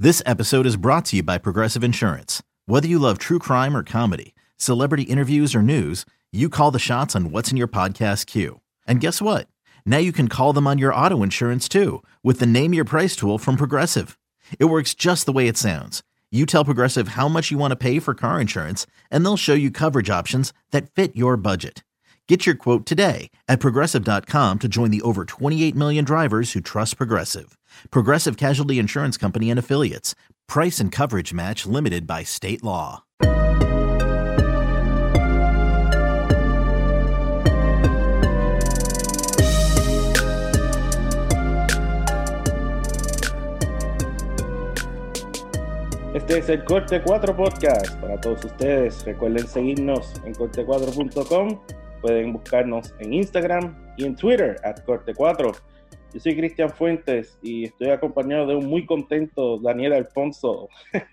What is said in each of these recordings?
This episode is brought to you by Progressive Insurance. Whether you love true crime or comedy, celebrity interviews or news, you call the shots on what's in your podcast queue. And guess what? Now you can call them on your auto insurance too with the Name Your Price tool from Progressive. It works just the way it sounds. You tell Progressive how much you want to pay for car insurance, and they'll show you coverage options that fit your budget. Get your quote today at Progressive.com to join the over 28 million drivers who trust Progressive. Progressive Casualty Insurance Company and Affiliates. Price and coverage match limited by state law. Este es el Corte 4 Podcast para todos ustedes. Recuerden seguirnos en corte4.com. Pueden buscarnos en Instagram y en Twitter @Corte4. Yo soy Cristian Fuentes y estoy acompañado de un muy contento Daniel Alfonso.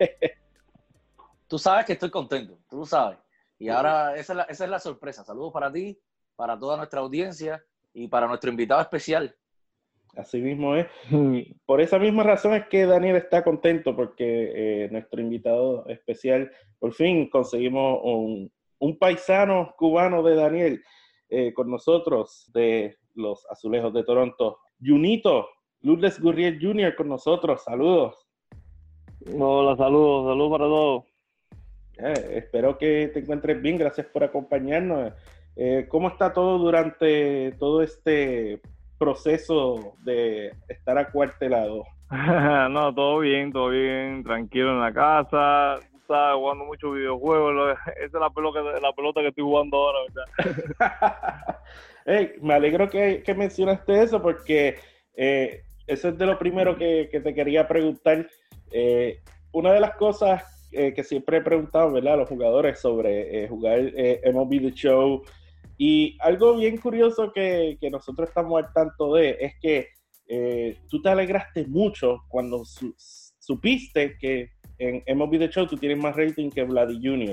Tú sabes que estoy contento, tú lo sabes. Y ahora esa es la sorpresa. Saludos para ti, para toda nuestra audiencia y para nuestro invitado especial. Así mismo es. Por esa misma razón es que Daniel está contento, porque nuestro invitado especial, por fin conseguimos un paisano cubano de Daniel con nosotros, de los Azulejos de Toronto. Junito, Lourdes Gurriel Jr. con nosotros. Saludos. Hola, saludos para todos. Espero que te encuentres bien. Gracias por acompañarnos. ¿Cómo está todo durante todo este proceso de estar acuartelado? No, todo bien, tranquilo en la casa, estaba jugando muchos videojuegos. Esa es la pelota que estoy jugando ahora, ¿verdad? Hey, me alegro que mencionaste eso, porque eso es de lo primero que te quería preguntar. Una de las cosas que siempre he preguntado, ¿verdad?, a los jugadores sobre jugar MLB The Show. Y algo bien curioso que nosotros estamos al tanto de es que tú te alegraste mucho cuando supiste que en MLB The Show tú tienes más rating que Vladdy Jr.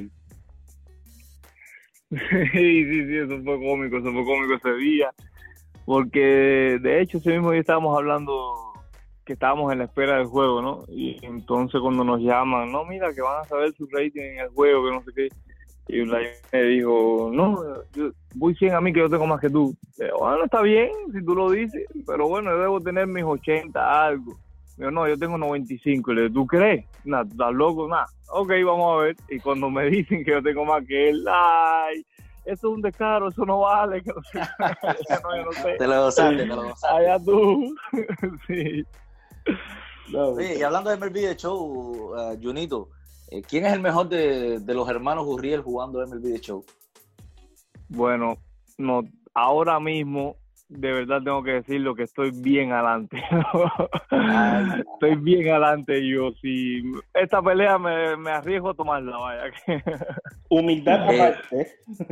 Sí, eso fue cómico ese día, porque de hecho ese mismo día estábamos hablando que estábamos en la espera del juego, ¿no? Y entonces cuando nos llaman, no, mira, que van a saber su rating en el juego, que no sé qué. Y Vladimir me dijo, no, yo voy 100 a mí, que yo tengo más que tú. Bueno, está bien, si tú lo dices, pero bueno, yo debo tener mis 80 algo. Yo no, yo tengo 95. Le digo, ¿tú crees? Nada, ¿estás loco? Nada. Ok, vamos a ver. Y cuando me dicen que yo tengo más que él, ay, eso es un descaro, eso no vale. Que no sé. No, yo no sé. Te lo gozaste. Allá tú. Sí. No, Oye, y hablando de MLB The Show, Junito, ¿quién es el mejor de los hermanos Gurriel jugando MLB The Show? Bueno, no, ahora mismo, de verdad tengo que decirlo, que estoy bien adelante. Estoy bien adelante yo. Si esta pelea me arriesgo a tomarla, vaya. Humildad aparte.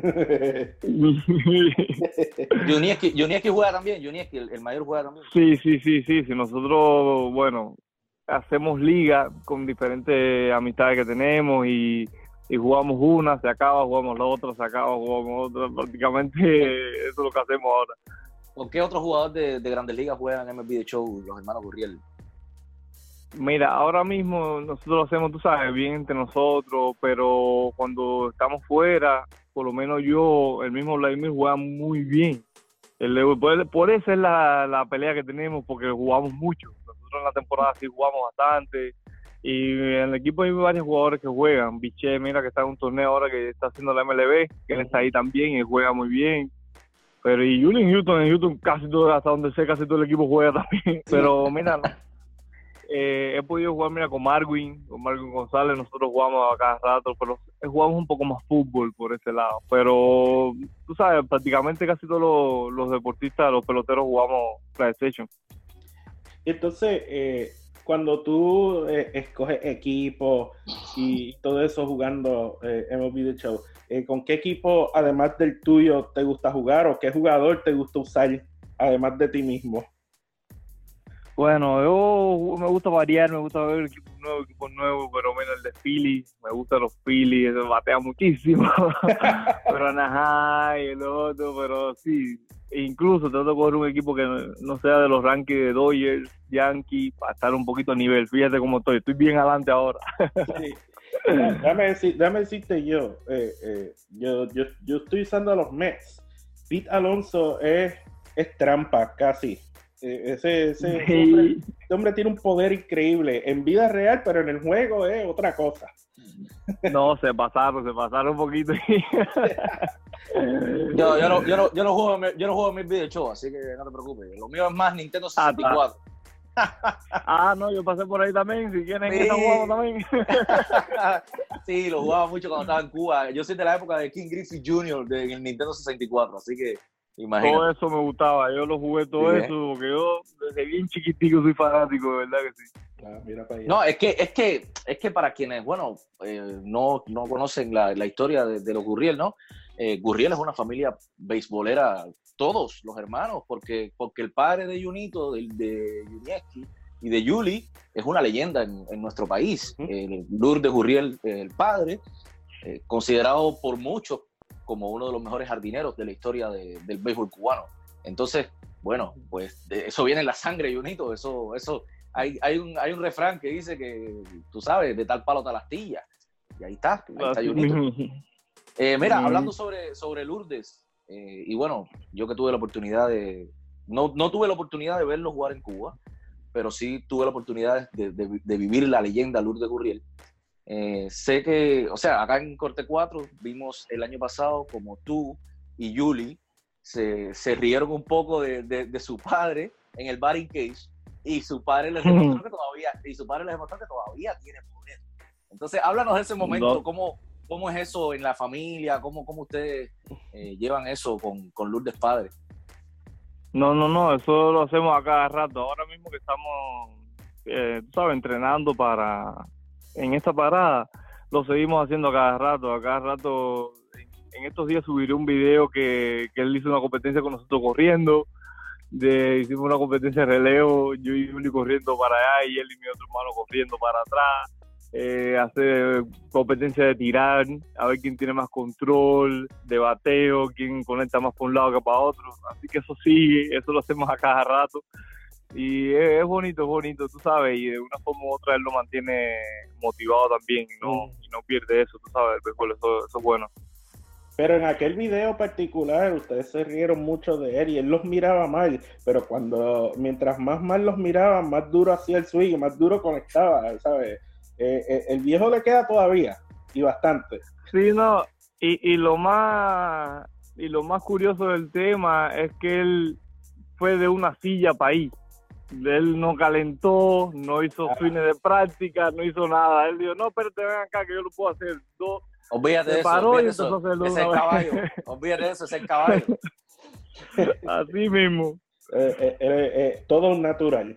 Junieski juega también, Junieski, el mayor juega también. Sí. Nosotros, bueno, hacemos liga con diferentes amistades que tenemos y jugamos una, se acaba, jugamos la otra, se acaba, jugamos otra. Prácticamente eso es lo que hacemos ahora. ¿Con qué otros jugadores de Grandes Ligas juegan en MLB The Show los hermanos Gurriel? Mira, ahora mismo nosotros lo hacemos, tú sabes, bien entre nosotros, pero cuando estamos fuera, por lo menos yo, el mismo Vladimir juega muy bien. Por eso es la pelea que tenemos, porque jugamos mucho. Nosotros en la temporada sí jugamos bastante, y en el equipo hay varios jugadores que juegan. Biche, mira, que está en un torneo ahora que está haciendo la MLB, que él está ahí también y juega muy bien. Pero y Julian Houston casi todo, hasta donde sé, casi todo el equipo juega también. Pero mira, no. He podido jugar, mira, con Marwin González, nosotros jugamos a cada rato, pero jugamos un poco más fútbol por ese lado. Pero, tú sabes, prácticamente casi todos los deportistas, los peloteros jugamos PlayStation. Entonces, cuando tú escoges equipo y todo eso jugando MLB The Show, ¿con qué equipo, además del tuyo, te gusta jugar, o qué jugador te gusta usar, además de ti mismo? Bueno, yo me gusta variar, me gusta ver equipos nuevos, pero menos el de Philly. Me gustan los Philly, eso batea muchísimo. Pero Anaheim, el otro, pero sí. Incluso trato de coger un equipo que no sea de los rankings de Dodgers, Yankees, para estar un poquito a nivel. Fíjate cómo estoy bien adelante ahora. Sí. Déjame decirte yo estoy usando a los Mets. Pete Alonso es trampa, casi. Ese hombre tiene un poder increíble en vida real, pero en el juego es otra cosa. No, se pasaron un poquito. Yo no juego en mis videojuegos, así que no te preocupes. Lo mío es más Nintendo 64. No, yo pasé por ahí también. Si quieren que jugamos también. Sí, lo jugaba mucho cuando estaba en Cuba. Yo soy de la época de King Griffey Jr. en el Nintendo 64, así que imagínate. Todo eso me gustaba, yo lo jugué todo eso, porque yo desde bien chiquitico soy fanático, de verdad que sí. Mira para allá. No, es que para quienes, no conocen la historia de los Gurriel, ¿no? Gurriel es una familia beisbolera, todos los hermanos, porque el padre de Junito, de Junieski y de Yuli, es una leyenda en nuestro país. Lourdes Gurriel, el padre, considerado por muchos como uno de los mejores jardineros de la historia del béisbol cubano. Entonces, bueno, pues eso viene en la sangre, Junito, eso hay un refrán que dice que, tú sabes, de tal palo tal astilla, y ahí está Junito. Mira, hablando sobre Lourdes, y bueno, yo que tuve la oportunidad no tuve la oportunidad de verlo jugar en Cuba, pero sí tuve la oportunidad de vivir la leyenda Lourdes Gurriel. Sé que, o sea, acá en Corte 4 vimos el año pasado como tú y Yuli se rieron un poco de su padre en el batting cage, y su padre les demostró que todavía tiene poder. Entonces, háblanos de ese momento, ¿cómo es eso en la familia? ¿Cómo ustedes llevan eso con Lourdes padre? No, eso lo hacemos a cada rato. Ahora mismo que estamos, tú sabes, entrenando en esta parada, lo seguimos haciendo a cada rato. En estos días subiré un video que él hizo una competencia con nosotros corriendo. Hicimos una competencia de relevo, yo y Juli corriendo para allá y él y mi otro hermano corriendo para atrás. Hacer competencia de tirar, a ver quién tiene más control, de bateo, quién conecta más para un lado que para otro. Así que eso sigue, eso lo hacemos a cada rato. Y es bonito, tú sabes, y de una forma u otra él lo mantiene motivado también y no pierde eso, tú sabes, el béisbol, eso es bueno. Pero en aquel video particular ustedes se rieron mucho de él y él los miraba mal, pero mientras más mal los miraba, más duro hacía el swing, más duro conectaba, ¿sabes? El viejo le queda todavía, y bastante. Sí, no, y lo más curioso del tema es que él fue de una silla para ahí. Él no calentó, no hizo swings de práctica, no hizo nada. Él dijo, no, espérate, ven acá que yo lo puedo hacer. Olvídate de eso, ese es el caballo. Olvídate de eso, ese es el caballo. Así mismo. Todo un natural.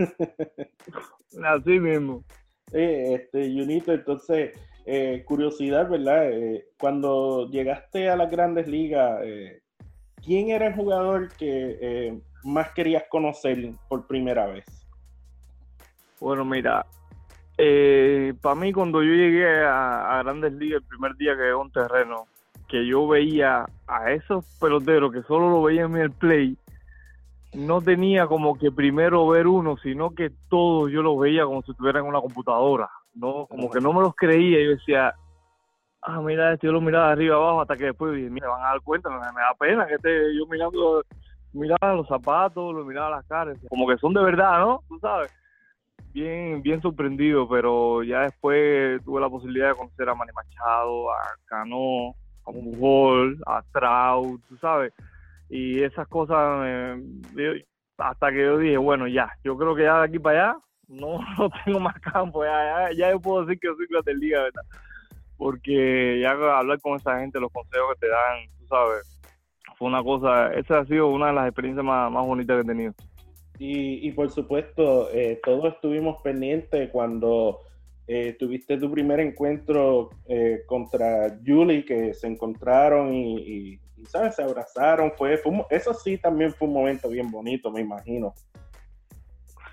Así mismo. Junito, entonces, curiosidad, ¿verdad? Cuando llegaste a las Grandes Ligas, ¿quién era el jugador que más querías conocer por primera vez? Bueno, mira, para mí cuando yo llegué a Grandes Ligas, el primer día que llegué a un terreno, que yo veía a esos peloteros que solo lo veía en el play, no tenía como que primero ver uno, sino que todos yo los veía como si estuvieran en una computadora, ¿no? Como que no me los creía, y yo decía, mira, yo lo miraba de arriba abajo, hasta que después dije, mira, van a dar cuenta, me da pena que esté yo miraba los zapatos, lo miraba las caras, como que son de verdad, ¿no? Tú sabes. Bien sorprendido, pero ya después tuve la posibilidad de conocer a Manny Machado, a Cano, a Pujol, a Trout, tú sabes, y esas cosas hasta que yo dije, bueno, ya, yo creo que ya de aquí para allá no tengo más campo, ya yo puedo decir que yo soy Grandes Ligas, ¿verdad? Porque ya hablar con esa gente, los consejos que te dan, tú sabes, fue una cosa, esa ha sido una de las experiencias más bonitas que he tenido. Y por supuesto, todos estuvimos pendientes cuando tuviste tu primer encuentro contra Yuli, que se encontraron y ¿sabes? Se abrazaron. Eso sí también fue un momento bien bonito, me imagino.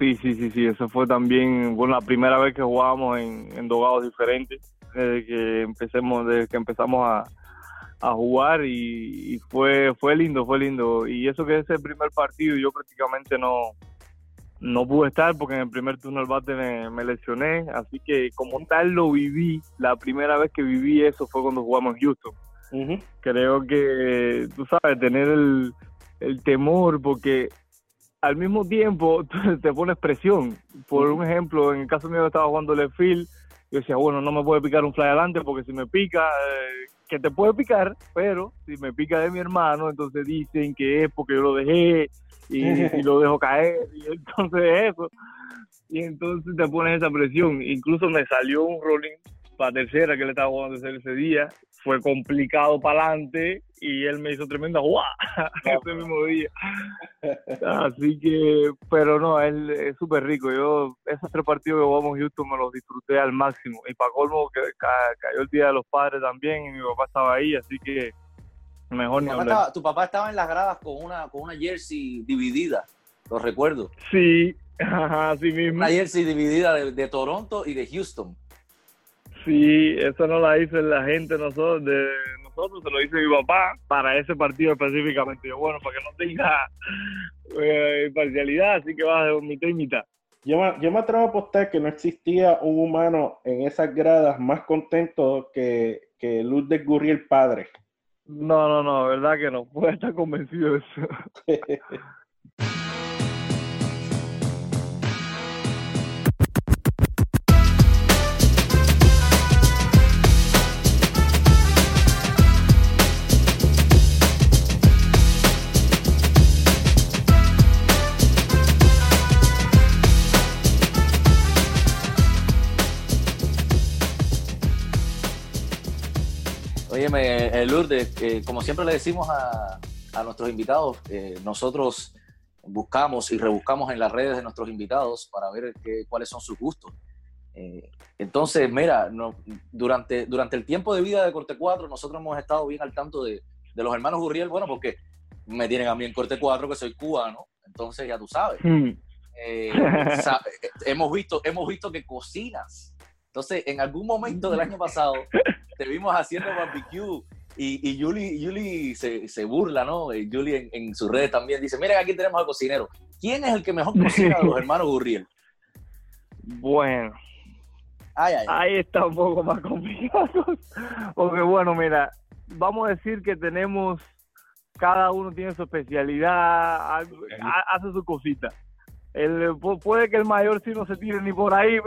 Sí, eso fue también, bueno, la primera vez que jugábamos en dogados diferentes, desde que empezamos a jugar y fue lindo. Y eso que ese primer partido yo prácticamente no pude estar porque en el primer turno al bate me lesioné, así que como tal lo viví, la primera vez que viví eso fue cuando jugamos en Houston. Uh-huh. Creo que, tú sabes, tener el temor, porque al mismo tiempo te pones presión. Por un ejemplo, en el caso mío estaba jugando left field, yo decía, bueno, no me puede picar un fly adelante porque si me pica, que te puede picar, pero si me pica de mi hermano, entonces dicen que es porque yo lo dejé y lo dejo caer, y entonces eso. Y entonces te pones esa presión. Incluso me salió un rolling para tercera que le estaba jugando ese día. Fue complicado para adelante y él me hizo tremenda jugada ese mismo día. Así que, pero no, él es súper rico. Yo, esos 3 partidos que jugamos en Houston me los disfruté al máximo. Y para colmo, que cayó el Día de los Padres también y mi papá estaba ahí, así que mejor ni hablar. Tu papá estaba en las gradas con una jersey dividida, lo recuerdo. Sí, así mismo. Una jersey dividida de Toronto y de Houston. Sí, eso no la hizo la gente de nosotros, se lo hizo mi papá para ese partido específicamente. Yo, bueno, para que no tenga imparcialidad, así que va de mitad y mitad. Yo me atrevo a apostar que no existía un humano en esas gradas más contento que Lourdes Gurriel padre. No, verdad que no. Puedo estar convencido de eso. Óyeme, Lourdes, como siempre le decimos a nuestros invitados, nosotros buscamos y rebuscamos en las redes de nuestros invitados para ver cuáles son sus gustos. Entonces, mira, durante el tiempo de vida de Corte 4, nosotros hemos estado bien al tanto de los hermanos Gurriel, bueno, porque me tienen a mí en Corte 4, que soy cubano, entonces ya tú sabes. Hemos visto que cocinas. Entonces, en algún momento del año pasado, te vimos haciendo barbecue y Yuli se burla, ¿no? Yuli en sus redes también dice, mira, aquí tenemos al cocinero. ¿Quién es el que mejor cocina de los hermanos Gurriel? Bueno, ahí está un poco más complicado. Porque bueno, mira, vamos a decir que cada uno tiene su especialidad, hace su cosita. Puede que el mayor sí no se tire ni por ahí,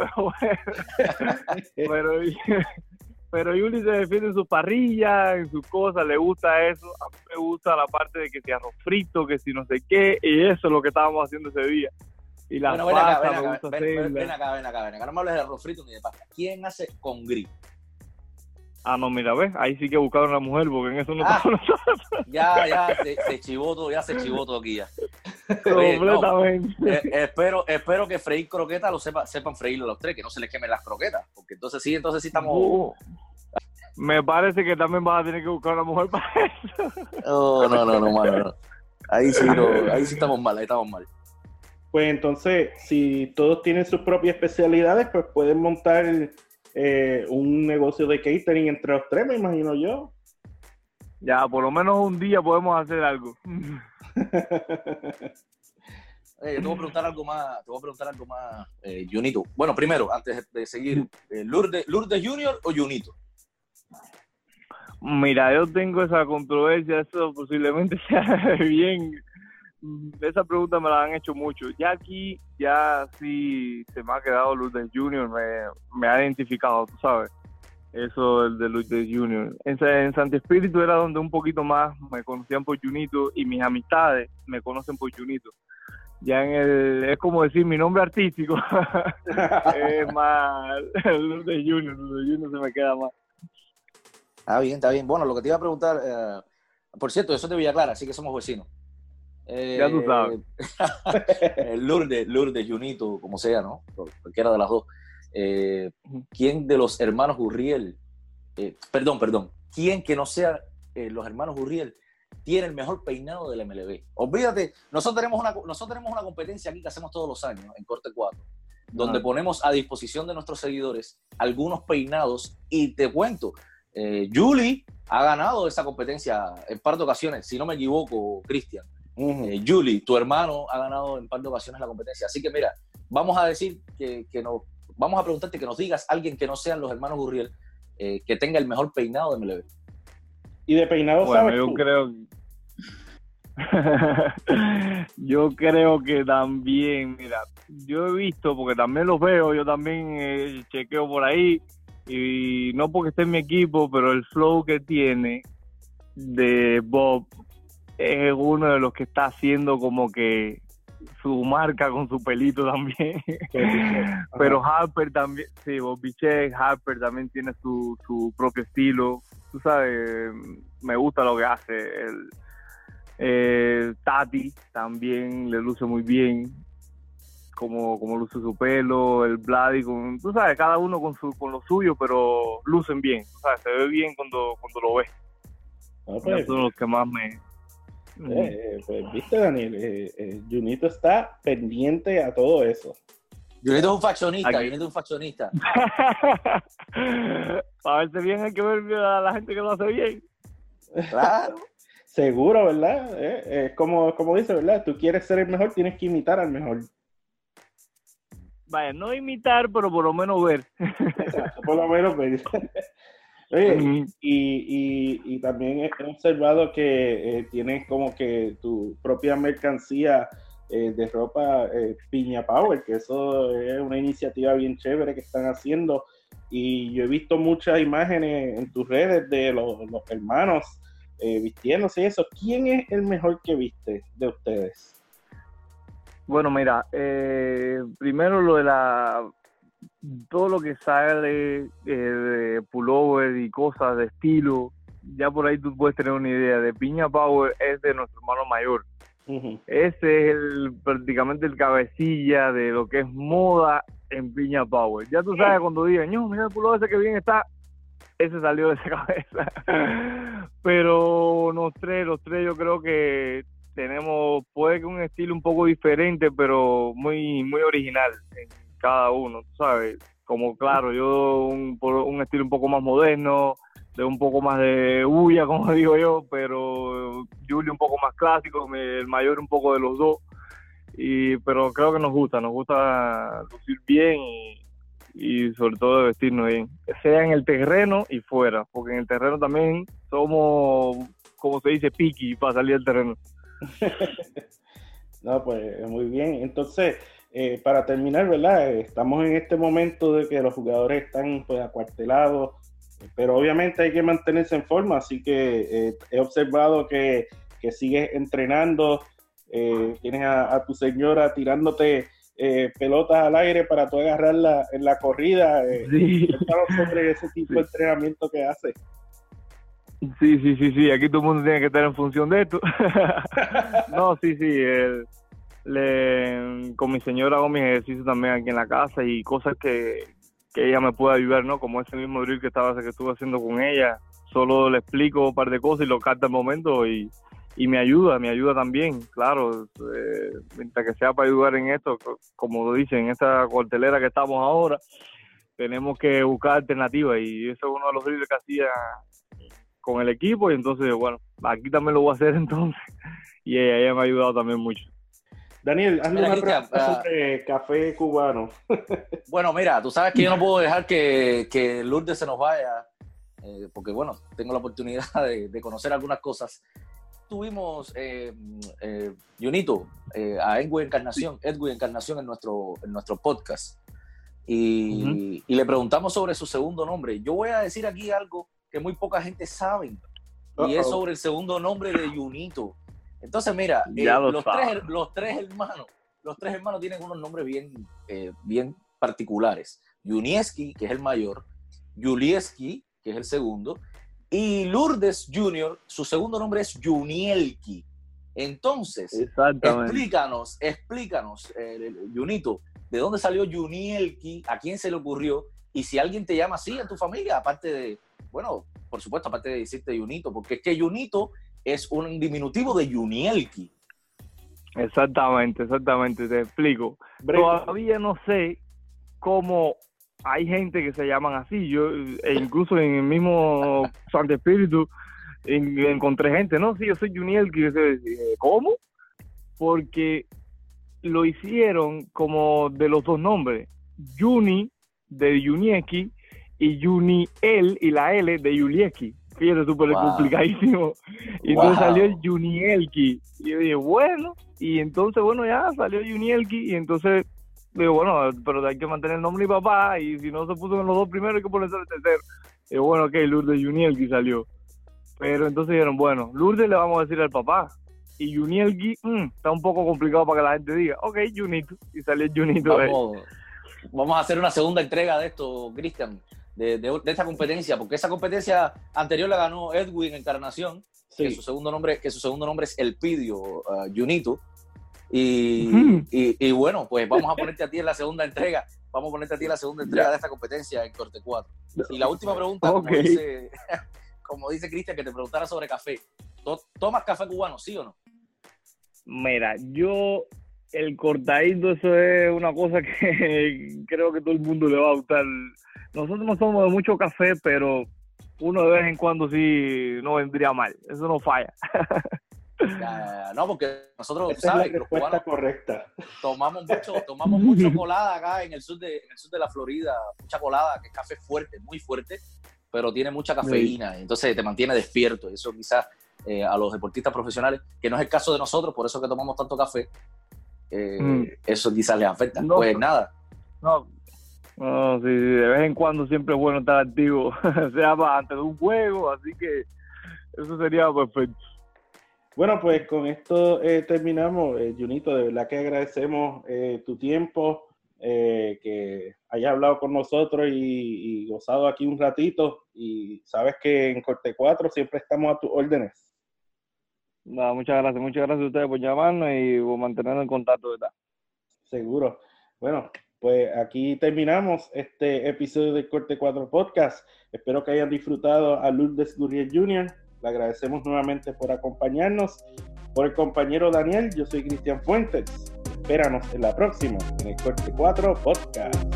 pero Yuli se defiende en su parrilla, en sus cosas, le gusta eso. A mí me gusta la parte de que si arroz frito, que si no sé qué, y eso es lo que estábamos haciendo ese día. Y las pastas me gusta hacerlas. Ven acá, no me hables de arroz frito ni de pasta. ¿Quién hace congrí? Ah, no, mira, ves, ahí sí que buscaron a la mujer, porque en eso no estamos nosotros. Ya se chivó todo aquí ya. Completamente. No, espero que freír croquetas sepan freírlo los 3, que no se les quemen las croquetas, porque entonces sí estamos... Me parece que también vas a tener que buscar a una mujer para eso. No, mano, no. Ahí sí estamos mal, Pues entonces, si todos tienen sus propias especialidades, pues pueden montar un negocio de catering entre los 3, me imagino yo. Ya, por lo menos un día podemos hacer algo. Te voy a preguntar algo más, Junito. Bueno, primero, antes de seguir, ¿Lourdes Junior o Junito? Mira, yo tengo esa controversia, eso posiblemente sea bien. Esa pregunta me la han hecho mucho. Ya aquí, sí se me ha quedado Lourdes Junior, me ha identificado, tú sabes. Eso de Lourdes Junior. En Santi Espíritu era donde un poquito más me conocían por Junito y mis amistades me conocen por Junito. Ya es como decir mi nombre artístico es más Lourdes Junior se me queda más. Está bien. Bueno, lo que te iba a preguntar, por cierto, yo soy de Villa Clara, así que somos vecinos. Ya tú sabes. Lourdes, Junito, como sea, ¿no? Cualquiera de las dos. ¿Quién de los hermanos Gurriel, perdón, quién que no sea los hermanos Gurriel tiene el mejor peinado del MLB. Olvídate, nosotros tenemos una competencia aquí que hacemos todos los años en Corte 4, donde ponemos a disposición de nuestros seguidores algunos peinados, y te cuento, Julie ha ganado esa competencia en par de ocasiones, si no me equivoco, Cristian. Julie, tu hermano, ha ganado en par de ocasiones la competencia. Así que mira, vamos a decir vamos a preguntarte que nos digas alguien que no sean los hermanos Gurriel, que tenga el mejor peinado de MLB. Y de peinado, bueno, ¿sabes tú? Yo creo que también, mira, yo he visto, porque también los veo, yo también chequeo por ahí, y no porque esté en mi equipo, pero el flow que tiene de Bob es uno de los que está haciendo como que su marca con su pelito también. Pero Harper también, sí, Bob Bichette, Harper también tiene su propio estilo. Tú sabes, me gusta lo que hace. Tati también le luce muy bien, como luce su pelo, el Vladi, tú sabes, cada uno con lo suyo, pero lucen bien, tú sabes, se ve bien cuando lo ves. Esos son los que más me... pues viste, Daniel, Junito está pendiente a todo eso. Junito es un faccionista, Para verse bien hay que ver a la gente que lo hace bien. Claro. Seguro, ¿verdad? Como dice, ¿verdad? Tú quieres ser el mejor, tienes que imitar al mejor. Vaya, no imitar, pero por lo menos ver. Exacto, por lo menos ver. Oye, y también he observado que tienes como que tu propia mercancía de ropa Piña Power, que eso es una iniciativa bien chévere que están haciendo, y yo he visto muchas imágenes en tus redes de los hermanos vistiéndose y eso. ¿Quién es el mejor que viste de ustedes? Bueno, mira, primero lo de todo lo que sale de pullover y cosas de estilo, ya por ahí tú puedes tener una idea. De Piña Power es de nuestro hermano mayor. Ese es prácticamente el cabecilla de lo que es moda en Piña Power. Ya tú sabes, cuando digan, no, mira el pullover ese que bien está, ese salió de esa cabeza. Pero los tres yo creo que tenemos, puede que un estilo un poco diferente, pero muy, muy original en cada uno, ¿sabes? Como claro, yo un estilo un poco más moderno, de un poco más de bulla, como digo yo, pero Julio un poco más clásico, el mayor un poco de los dos, pero creo que nos gusta lucir bien y sobre todo de vestirnos bien, sea en el terreno y fuera, porque en el terreno también somos, como se dice, piqui para salir del terreno. No, pues muy bien. Entonces, para terminar, ¿verdad? Estamos en este momento de que los jugadores están pues acuartelados, pero obviamente hay que mantenerse en forma, así que he observado que sigues entrenando, tienes a tu señora tirándote pelotas al aire para tú agarrarla en la corrida. Sí. Cuéntanos sobre ese tipo de entrenamiento que haces. Sí, aquí todo el mundo tiene que estar en función de esto. No, sí, con mi señora hago mis ejercicios también aquí en la casa y cosas que ella me puede ayudar, ¿no? Como ese mismo drill que estuve haciendo con ella, solo le explico un par de cosas y lo capta al momento y me ayuda también, claro, mientras que sea para ayudar en esto, como dicen, en esta cuartelera que estamos ahora, tenemos que buscar alternativas y eso es uno de los drills que hacía con el equipo y entonces, bueno, aquí también lo voy a hacer entonces y ella me ha ayudado también mucho. Daniel, hazme una pregunta sobre café cubano. Bueno, mira, tú sabes que yo no puedo dejar que Lourdes se nos vaya, porque bueno, tengo la oportunidad de conocer algunas cosas. Tuvimos, Junito, a Edwin Encarnación en nuestro podcast y le preguntamos sobre su segundo nombre. Yo voy a decir aquí algo que muy poca gente sabe, y es sobre el segundo nombre de Junito. Entonces, mira, los tres hermanos tienen unos nombres bien particulares. Junieski, que es el mayor, Julieski, que es el segundo, y Lourdes Jr., su segundo nombre es Junielki. Entonces, explícanos, Junito, ¿de dónde salió Junielki? ¿A quién se le ocurrió? Y si alguien te llama así en tu familia, aparte de, bueno, por supuesto, aparte de decirte Junito, porque es que Junito es un diminutivo de Junielki. Exactamente, te explico. Todavía no sé cómo hay gente que se llaman así. Yo, incluso en el mismo Santo Espíritu, encontré gente, no, sí, yo soy Junielki. ¿Cómo? Porque lo hicieron como de los dos nombres, Juni de Junielki y Juniel y la L de Julieski. Fíjate, súper complicadísimo. Y entonces salió el Junielki. Y yo dije, bueno, y entonces, bueno, ya salió Junielki. Y entonces, digo, bueno, pero hay que mantener el nombre de mi papá. Y si no se puso en los dos primeros, hay que ponerse el tercero. Y bueno, ok, Lourdes Junielki salió. Pero entonces dijeron, bueno, Lourdes le vamos a decir al papá. Y Junielki, está un poco complicado para que la gente diga, ok, Junito. Y salió Junito. Vamos a hacer una segunda entrega de esto, Cristian. De esta competencia, porque esa competencia anterior la ganó Edwin Encarnación, sí. que su segundo nombre es Elpidio Junito, y bueno, pues vamos a ponerte a ti en la segunda entrega, de esta competencia en Corte 4. Y la última pregunta, como dice Cristian, que te preguntara sobre café. ¿Tomas café cubano, sí o no? Mira, yo el cortadito, eso es una cosa que creo que todo el mundo le va a gustar. Nosotros no somos de mucho café, pero uno de vez en cuando sí no vendría mal. Eso no falla. No, porque nosotros, esa ¿sabes? Es la respuesta correcta. Tomamos mucho colada acá en el sur de la Florida. Mucha colada, que es café fuerte, muy fuerte, pero tiene mucha cafeína. Entonces te mantiene despierto. Eso quizás a los deportistas profesionales, que no es el caso de nosotros, por eso que tomamos tanto café, eso quizás les afecta. No, pues nada. No, sí, de vez en cuando siempre es bueno estar activo, sea antes de un juego, así que eso sería perfecto. Bueno, pues con esto terminamos. Junito, de verdad que agradecemos tu tiempo, que hayas hablado con nosotros y gozado aquí un ratito, y sabes que en Corte 4 siempre estamos a tus órdenes. No, muchas gracias a ustedes por llamarnos y por mantenernos en contacto, ¿verdad? Seguro. Bueno, pues aquí terminamos este episodio de Corte 4 Podcast. Espero que hayan disfrutado a Lourdes Gurriel Jr. Le agradecemos nuevamente por acompañarnos. Por el compañero Daniel, yo soy Cristian Fuentes. Espéranos en la próxima, en el Corte 4 Podcast.